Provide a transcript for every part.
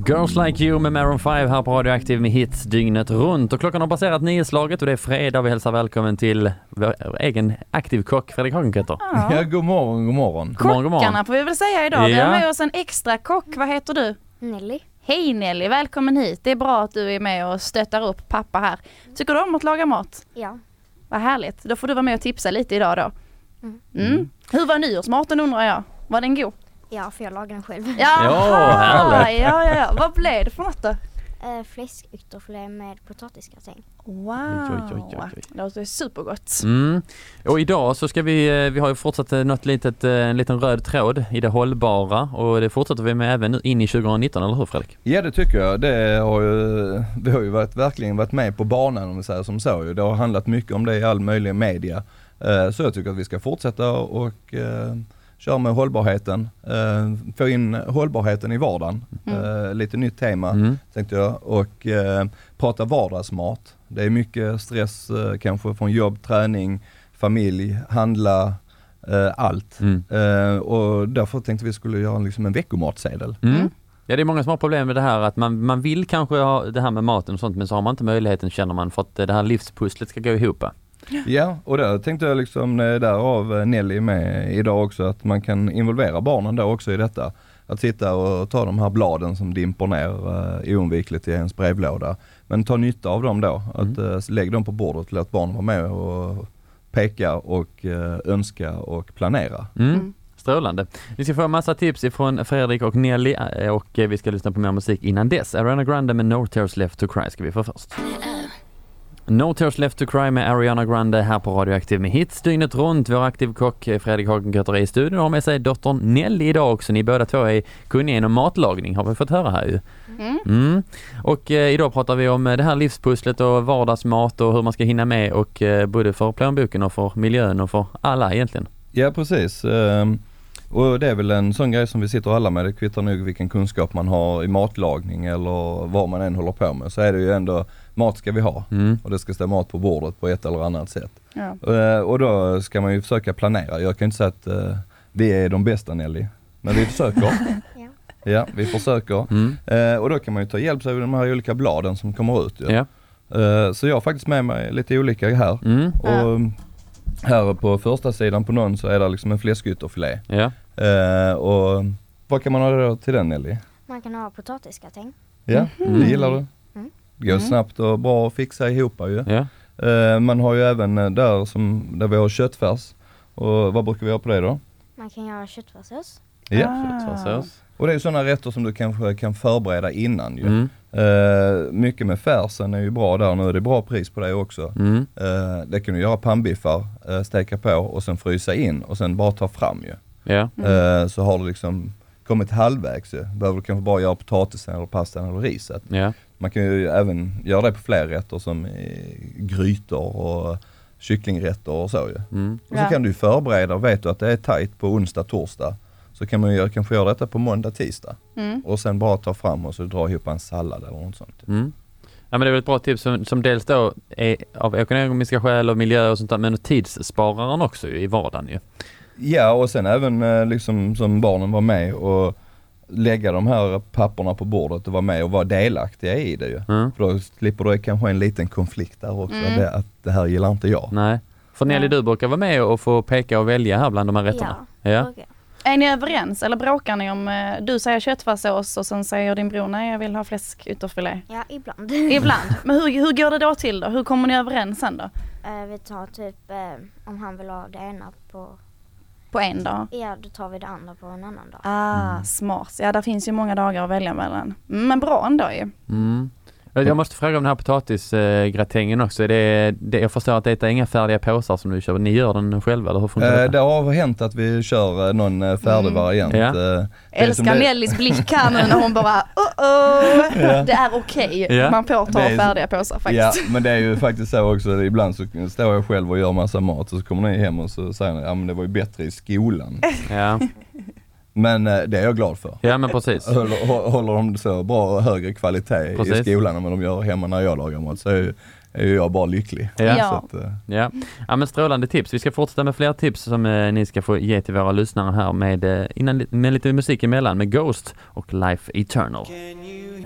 Girls Like You med Maroon 5 här på Radioaktiv med hits dygnet runt. Och klockan har passerat 9-slaget och det är fredag. Vi hälsar välkommen till vår egen aktiv kock Fredrik Hagenkötter. Ja, god morgon, god morgon. Kockarna får vi väl säga idag. Ja. Vi har med oss en extra kock. Vad heter du? Nelly. Hej Nelly, välkommen hit. Det är bra att du är med och stöttar upp pappa här. Tycker du om att laga mat? Ja. Vad härligt. Då får du vara med och tipsa lite idag då. Hur var nyårsmaten undrar jag? Var den god? Ja, för jag lagar den själv. härligt. Ja. Vad blev det för något då? Fläskytterfilé med potatisgratäng. Wow. Oj. Det låter supergott. Och idag så ska vi har ju fortsatt en liten röd tråd i det hållbara och det fortsätter vi med även in i 2019, eller hur Fredrik? Ja, det tycker jag. Vi har ju verkligen varit med på banan om vi säger som så. Det har handlat mycket om det i all möjlig media. Så jag tycker att vi ska fortsätta och köra med hållbarheten. Få in hållbarheten i vardagen. Lite nytt tema tänkte jag. Och prata vardagsmat. Det är mycket stress kanske från jobb, träning, familj, handla, allt. Och därför tänkte vi skulle göra liksom en veckomatsedel. Ja, det är många som har problem med det här att man vill kanske ha det här med maten och sånt men så har man inte möjligheten känner man för att det här livspusslet ska gå ihop. Ja, och där tänkte jag liksom därav Nelly med idag också att man kan involvera barnen då också i detta. Att sitta och ta de här bladen som dimper ner oundvikligt i ens brevlåda. Men ta nytta av dem då. Att lägga dem på bordet till att barnen var med och peka och önska och planera. Strålande. Vi ska få en massa tips ifrån Fredrik och Nelly och vi ska lyssna på mer musik innan dess. Ariana Grande med No Tears Left to Cry ska vi få först. No Tears Left to Cry med Ariana Grande här på Radioaktiv med hits dygnet runt. Vår aktiv kock Fredrik Hagenkötter är i studion och har med sig dottern Nelly idag också. Ni båda två är kunniga inom matlagning har vi fått höra här ju. Och idag pratar vi om det här livspusslet och vardagsmat och hur man ska hinna med och både för plånboken och för miljön och för alla egentligen. Ja, precis. Och det är väl en sån grej som vi sitter alla med. Det kvittar nog vilken kunskap man har i matlagning eller vad man än håller på med. Så är det ju ändå, mat ska vi ha. Och det ska stå mat på bordet på ett eller annat sätt. Ja. Och då ska man ju försöka planera. Jag kan inte säga att vi är de bästa Nelly. Men vi försöker. Ja, vi försöker. Och då kan man ju ta hjälp av de här olika bladen som kommer ut. Ja. Så jag har faktiskt med mig lite olika här. Och här på första sidan på någon så är det liksom en fläskytterfilé. Ja. Och vad kan man ha då till den Nelly? Man kan ha potatisgratäng. Ja, det gillar du. Det går snabbt och bra att fixa ihop ju. Ja. Man har ju även där vi har köttfärs. Och vad brukar vi ha på det då? Man kan göra köttfärssås. Ja, köttfärssås. Och det är sådana rätter som du kanske kan förbereda innan ju. Mycket med färsen är ju bra där. Nu är det bra pris på det också. Det kan du göra pannbiffar, steka på och sen frysa in och sen bara ta fram ju. Ja. Så har du liksom kommit halvvägs ju. Behöver du kanske bara göra potatisen eller pastan eller riset. Ja. Man kan ju även göra det på fler rätter som grytor och kycklingrätter och så ju. Och så kan du förbereda, vet du att det är tajt på onsdag, torsdag. Så kan man kanske göra detta på måndag, tisdag. Och sen bara ta fram och så dra ihop en sallad eller något sånt. Ja, men det är väl ett bra tips som dels då är av ekonomiska skäl och miljö och sånt där, men tidsspararen också i vardagen ju. Ja, och sen även liksom som barnen var med och lägga de här papperna på bordet och vara med och vara delaktiga i det ju. För då slipper du kanske en liten konflikt där också. Att det här gillar inte jag. Nej. För Nelly, du brukar vara med och få peka och välja här bland de här rätterna. Ja. Okay. Är ni överens eller bråkar ni om du säger köttfärssås och sen säger din bror nej jag vill ha fläskytterfilé? Ja, ibland. Ibland. Men hur går det då till då? Hur kommer ni överens sen då? Vi tar typ om han vill ha det ena på en dag? Ja, då tar vi det andra på en annan dag. Smart. Ja, där finns ju många dagar att välja mellan. Men bra ändå ju. Jag måste fråga om den här potatisgratängen också. Jag förstår att det är inga färdiga påsar som du kör. Ni gör den själva, eller hur funkar det? Det har hänt att vi kör någon färdig variant. Ja. Älskar Nellys blick här nu när hon bara det är okej. Man får ta färdiga påsar faktiskt. Ja, men det är ju faktiskt så också. Ibland så står jag själv och gör massa mat och så kommer ni hem och så säger ni, ja men det var ju bättre i skolan. Ja. Men det är jag glad för. Ja, men precis. Håller de så bra högre kvalitet i skolan än vad de gör hemma när jag lagar mat så är jag bara lycklig. Ja. Så att, ja, men strålande tips. Vi ska fortsätta med fler tips som ni ska få ge till våra lyssnare här med lite musik emellan med Ghost och Life Eternal.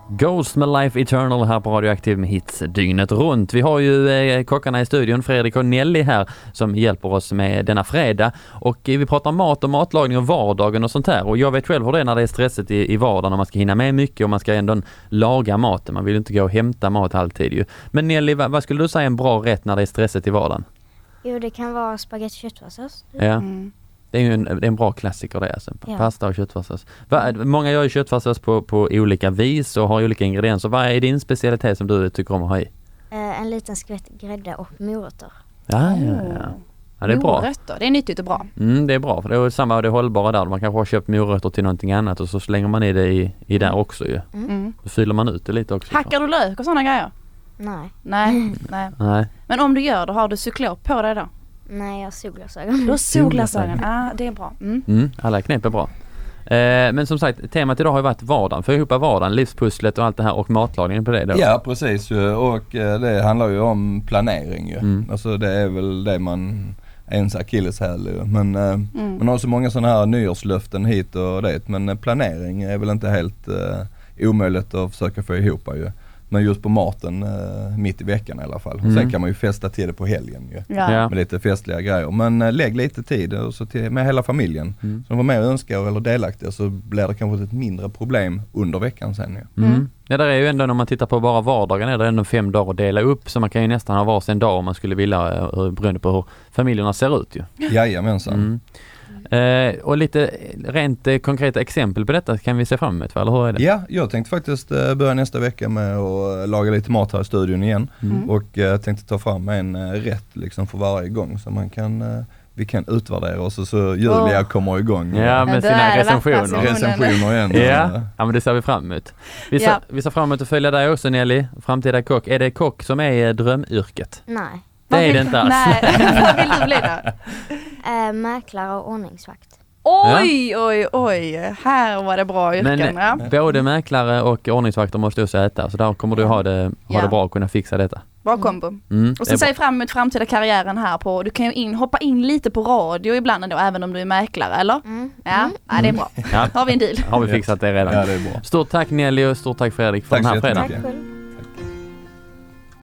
Ghost med Life Eternal här på Radioaktiv med hits dygnet runt. Vi har ju kockarna i studion, Fredrik och Nelly här, som hjälper oss med denna fredag. Och vi pratar mat och matlagning och vardagen och sånt här. Och jag vet själv hur det är när det är stressigt i vardagen och man ska hinna med mycket och man ska ändå laga maten. Man vill inte gå och hämta mat alltid ju. Men Nelly, vad skulle du säga är en bra rätt när det är stressigt i vardagen? Jo, det kan vara spagetti köttfärssås. Ja. Det är ju det är en bra klassiker det alltså. Pasta och köttfärssås. Många gör ju köttfärssås på olika vis och har olika ingredienser. Vad är din specialitet som du tycker om att ha i? En liten skvätt grädde och morötter. Ja, det är bra. Morötter, det är nyttigt och bra. Det är bra, för det är samma det hållbara där. Man kanske har köpt morötter till någonting annat och så slänger man i det i där också ju. Då fyller man ut det lite också. Hackar du lök och sådana grejer? Nej. Men om du gör det, har du cyklop på dig då? Nej, jag har solglasögon. Du har solglasögon, det är bra. Alla knep är bra. Men som sagt, temat idag har ju varit vardagen. För ihop vardagen, livspusslet och allt det här och matlagningen på det då. Ja, precis. Och det handlar ju om planering ju. Alltså det är väl det man är en akilleshäl ju. Men man har så många sådana här nyårslöften hit och det. Men planering är väl inte helt omöjligt att försöka få ihop ju. Men just på maten mitt i veckan i alla fall. Och sen kan man ju festa till det på helgen ju. Ja. Med lite festliga grejer. Men lägg lite tid och så med hela familjen. Som var med och önskar eller delaktiga, så blir det kanske ett mindre problem under veckan sen ju. Ja, där är ju ändå, när man tittar på bara vardagen, är det ändå 5 dagar att dela upp. Så man kan ju nästan ha varsin dag om man skulle vilja, beroende på hur familjerna ser ut ju. Jajamensan. Och lite rent konkreta exempel på detta kan vi se fram emot, eller hur är det? Ja, jag tänkte faktiskt börja nästa vecka med att laga lite mat här i studion igen. Och tänkte ta fram en rätt liksom för varje gång så man kan vi kan utvärdera oss och så Julia kommer igång. Ja, med sina recensioner igen. Ja, men det ser vi fram emot. Vi ser fram emot att följa dig också, Nelly, framtida kock. Är det kock som är drömyrket? Nej. Det är det inte alls. Nej, vad vill du bli då? Mäklare och ordningsvakt. Oj. Här var det bra yrken. Men både mäklare och ordningsvakter måste också äta. Så där kommer du ha det bra och kunna fixa detta. Bra kombo. Och så säg fram emot framtida karriären här på. Du kan ju hoppa in lite på radio ibland ändå, även om du är mäklare, eller? Ja, det är bra. Har vi en deal. Har vi fixat det redan. Ja, det är bra. Stort tack Nelly och stort tack Fredrik för den här fredagen.